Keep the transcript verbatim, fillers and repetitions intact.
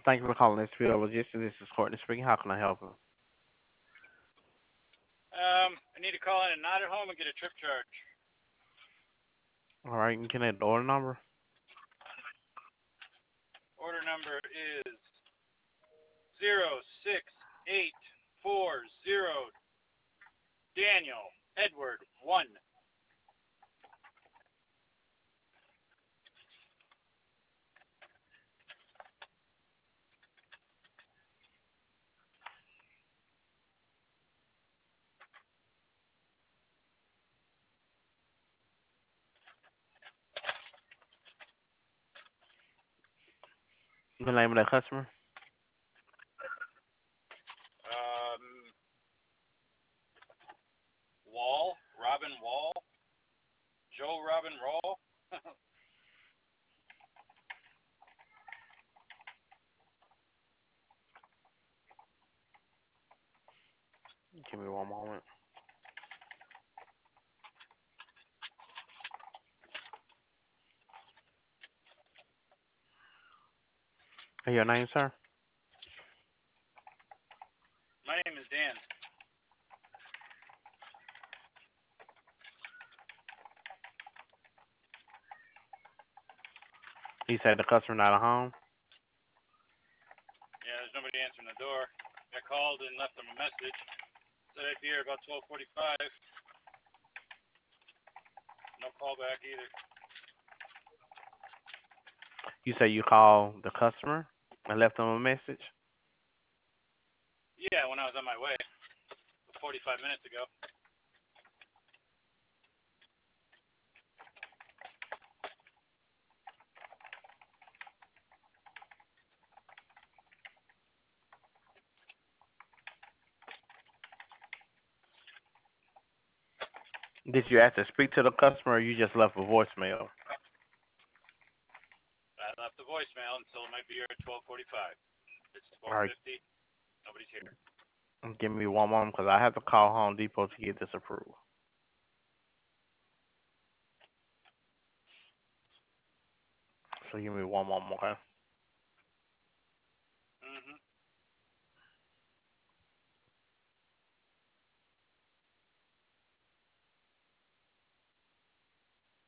Thank you for calling S P L Logistics. This is Courtney speaking. How can I help you? Um, I need to call in and not at home and get a trip charge. All right, you can get the order number. Order number is zero six eight four zero. Daniel Edward one. The name of that customer. Um, Wall, Robin Wall, Joe Robin Wall. Give me one moment. Hey, your name, sir? My name is Dan. You said the customer not at home. Yeah, there's nobody answering the door. I called and left them a message. Said I'd be here about twelve forty-five. No call back either. You said you called the customer and left them a message. Yeah, when I was on my way, forty-five minutes ago. Did you have to speak to the customer, or you just left a voicemail? I left the voicemail and told him I'd be here at twelve forty-five. It's All twelve right, fifty. Nobody's here. give me one moment because I have to call Home Depot to get this approved. So give me one moment, okay?